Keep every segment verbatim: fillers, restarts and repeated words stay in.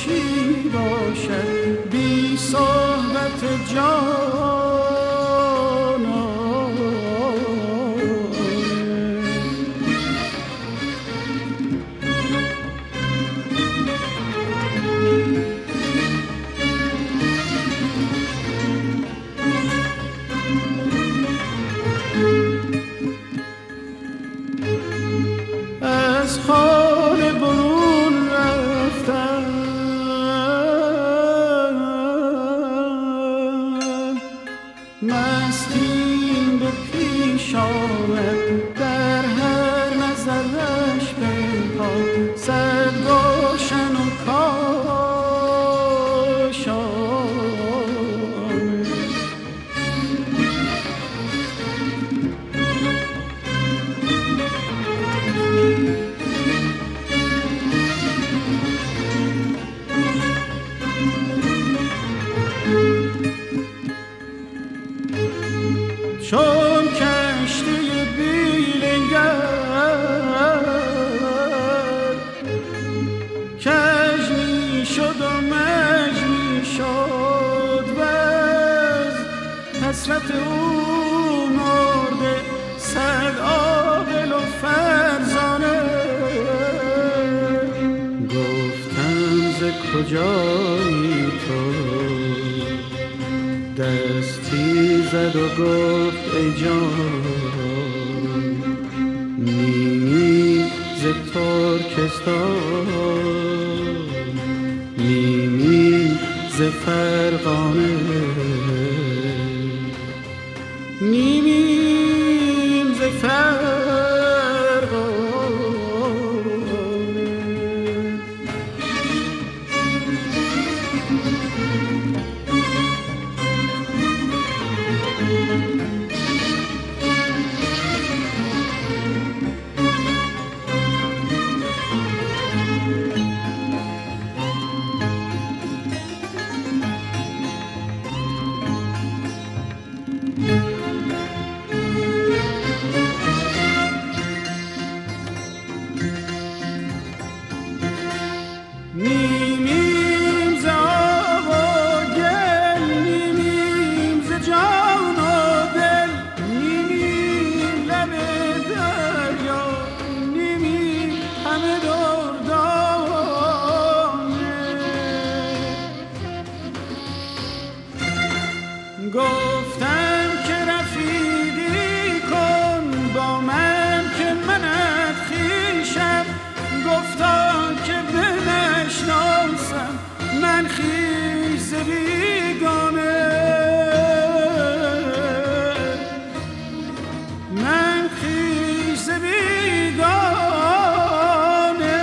چی باشد بی صحبت جان؟ از خانه برون رفتم، مستیم به پیش آمد، در هر نظرش بنهاد صد روشن و کاشانه. چون کشتی بیلنگر کج می شد و مج می شد و از حسرت او مرده صد عاقل و فرزانه. گفتم ز کجایی تو، دستی زد و گفت ای جان، نیمی ز ترکستان، نیمی ز فرغانه، نیمیم ز فرغانه. نیمیم ز آب و گل، نیمیم ز جان و دل، نیمیم لب دریا، نیمیم همه دردانه. گفتم که رفیقی کن با من که منت خویشم، گفتا که بنشناسم من خویش ز بیگانه، من خویش ز بیگانه.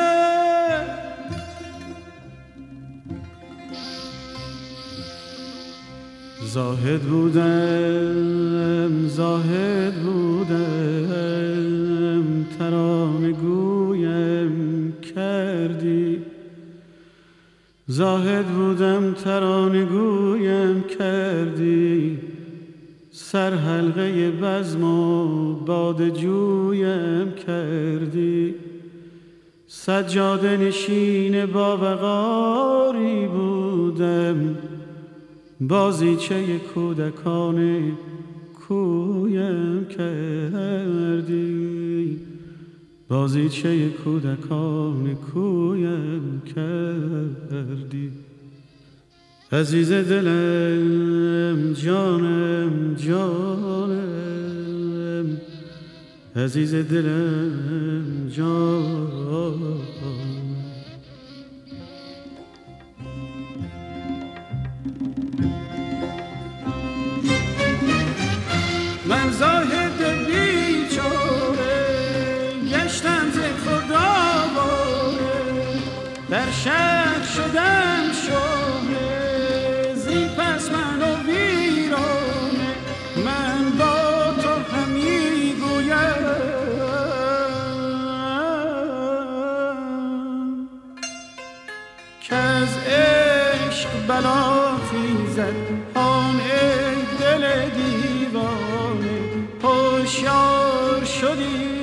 زاهد بودم، زاهد بودم، ترانه گویم کردی، زاهد بودم ترانه گویم کردی، سر حلقه بزم و باده جویم کردی. سجاده نشین باوقاری بودم، بازیچه کودکان کویم کردی، بازیچه کودکان کویم کردی. عزیز دلم جانم جانم، عزیز دلم جانم. من زاهد بیچاره گشتم ز خدا باره، در شهر شدم شهره، زین پس من و ویرانه. من با تو همی گویم کز عشق بلا خیزد، آن ای دل دیوانه هوشیار شدی